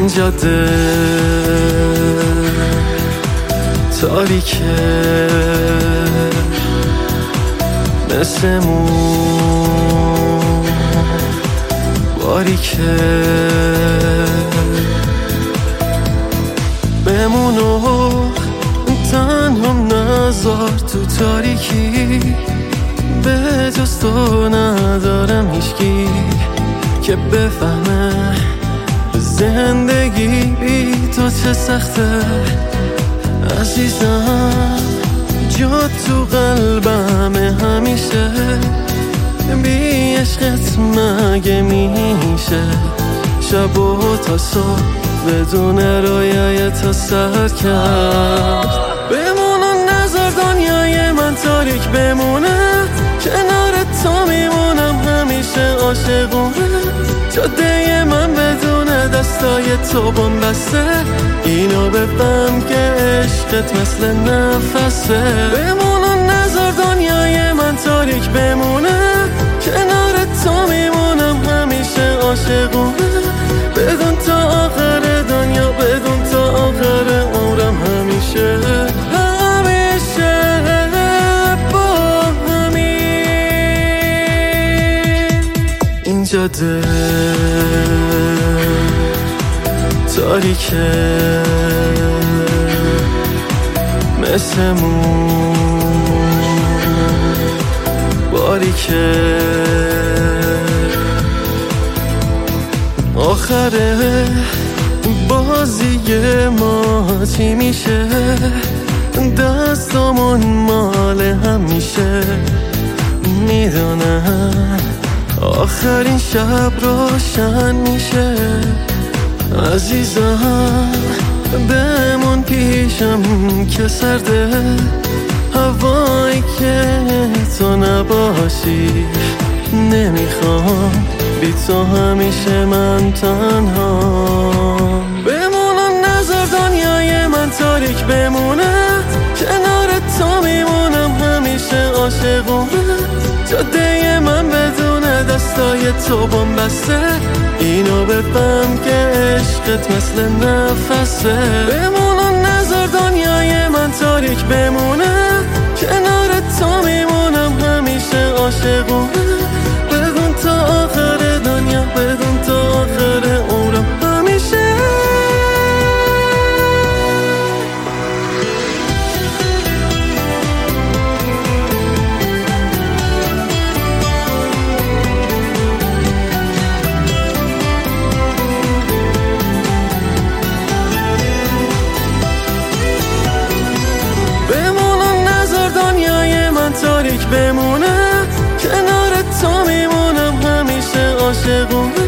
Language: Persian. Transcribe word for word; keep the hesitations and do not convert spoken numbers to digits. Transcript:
جاده تاریکه مثل مون باریکه بمونو تنها نذار تو تاریکی، به جز تو ندارم هیچکی که بفهمه زندگی بی تو چه سخته. عزیزم جا تو قلبمه همیشه، بی عشقت مگه میشه شب و تا صبح بدون رویای تا سر کرد. بمون و نذار دنیای من تاریک بمونه، کنار تو میمونم همیشه عاشقونه. جاده من بدون دستای تو بسته، اینو بفهم که عشقت مثل نفسه. بمون و نذار دنیای من تاریک بمونه، کنار تو میمونم همیشه عاشقونه. بدون تا آخر دنیا، بدون تا آخر عمرم همیشه همیشه با همین. این جاده تاریکه مثل مون باریکه. آخره بازی ما چی میشه؟ دستامون مال هم میشه. میدونم آخرین شب روشن میشه. عزیزم بمون پیشم که سرده، هوایی که تو نباشی. نمیخوام بی تو همیشه من تنها. بمون و نذار دنیای من تاریک بمونه، کنار تو میمونم همیشه عاشقونه. جاده من بدون دستای تو بسته، اینو بفهم که عشقت مثل نفسه. بمون و نذار دنیای من تاریک بمونه، کنار تو میمونم همیشه عاشقونه. بدون تا آخر دنیا، بدون تا آخر عمرم همیشه. بمون و نذار دنیای من تاریک بمونه، کنار تو میمونم همیشه عاشقونه.